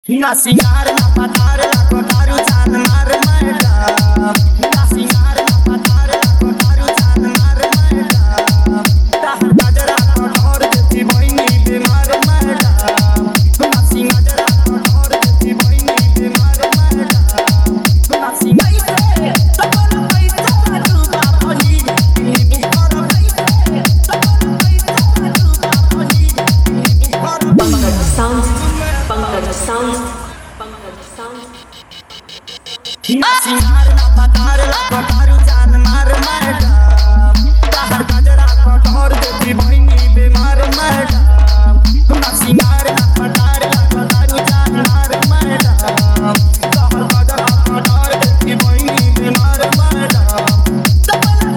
ना सिंगार ना पतार ना कोठारू चांद मार मैडम ना सिंगार ना पतार ना कोठारू चांद मार मैडम ताहर गजरा कोठोर देती बहिनी बीमार मैडम ना सिंगार कोठोर देती बहिनी बीमार मैडम ना सिंगार तकोन पैसा डूबा भली बिहार पैसे तकोन पैसा डूबा भली Bihar Pankaj Sounds, Pankaj Sounds, Pankaj Sounds. ना सिंगार ना पतार ना कोठारू चांद मार मैडम ताहर गजरा कोठोर देती बहिनी बीमार मैडम ना सिंगार ना पतार ना कोठारू चांद मार मैडम ताहर गजरा कोठोर देती बहिनी बीमार मैडम तकोन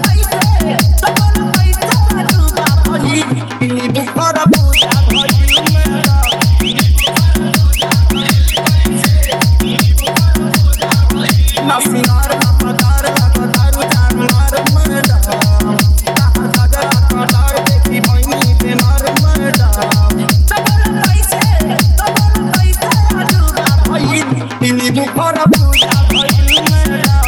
पैसा डूबा भली बिहार पूजा भली मैडम ना सिंगार ना पतार ना कोठारू चांद मार मैडम ताहर गजरा कोठोर देती बहिनी बीमार मैडम तकोन पैसा डूबा भली बिहार पूजा भली मैडम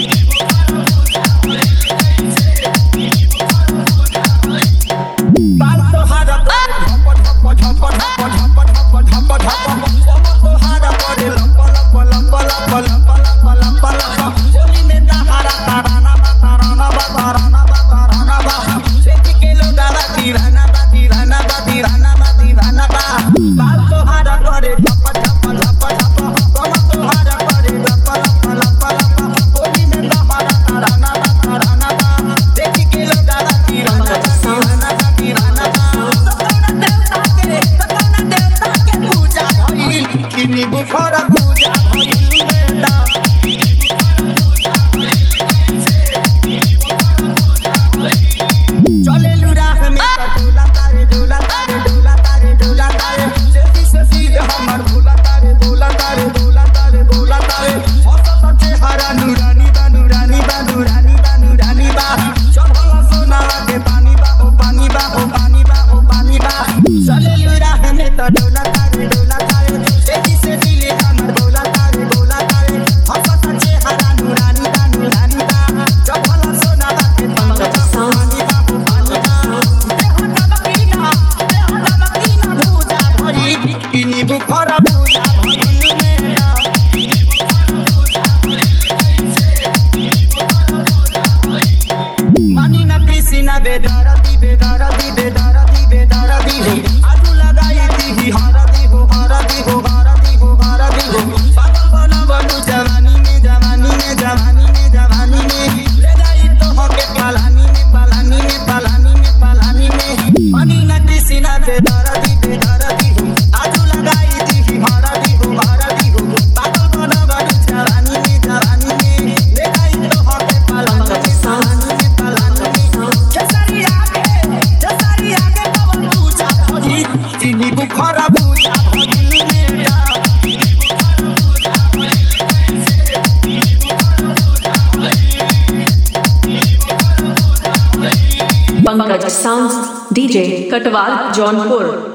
बाल तोहारा पर झप झप झप झप झप झप झप झप तोहारा पर लंप लंप लंप लंप लंप लंप लंप लंप होली में तहारा ताराना बा ताराना बा ताराना बा ताराना बा सेठ के लो डाला दीवाना बा दीवाना बा दीवाना बा दीवाना बा बाल तोहारा पर झप झप झप झप कम तोहारा पर लंप लंप लंप लंप होली में तहारा ताराना बा ताराना बा सेठ के लो डाला दीवाना बा दीवाना बा दीवाना बा तकोन देवता के पूजा भइल किनी बुखार पूजा भइल मैडम चले लुराह में डोला तारे डोला तारे डोला तारे डोला तारे से सीधे हमर भोला तारे डोला तारे डोला तारे डोला तारे हंसत चेहरा नूरानी बा नूरानी बा नूरानी बा नूरानी बा चढ़ला सोना के पानी बा ओ पानी बा ओ पानी बा ओ पानी बा चले लुराह में डोला तारे डोला तारे से दिले हमर भोला तारे डोला तारे हंसत चेहरा नूरानी बा नूरानी बा चढ़ला सोना के पानी बा ओ पानी बा ओ पानी बा देह नमकीना पूजा भरी किनी बुखार पूजा भरी मैडम मानी ना पीसी ना बेदरदी बेदरदी बेदरदी बेदरदी हो आजू लगाई दी हरदी हो हरदी हो हरदी हो हरदी हो पागल बना बनू जवानी में जवानी में जवानी में जवानी में ले जाई तो होके पालानी में पालानी में पालानी में पालानी में मानी ना पीसी ना बेदरदी बेदरदी हो आजू लगाई दी हरदी हो हरदी हो पागल बना बनू जवानी में जवानी में ले जाई तो होके पालानी में पालानी में पालानी में खेसारी आगे पवन पूजा भरी चिनी बुखार पूजा भरी madam Pankaj Sounds, DJ Katwal, Jaunpur.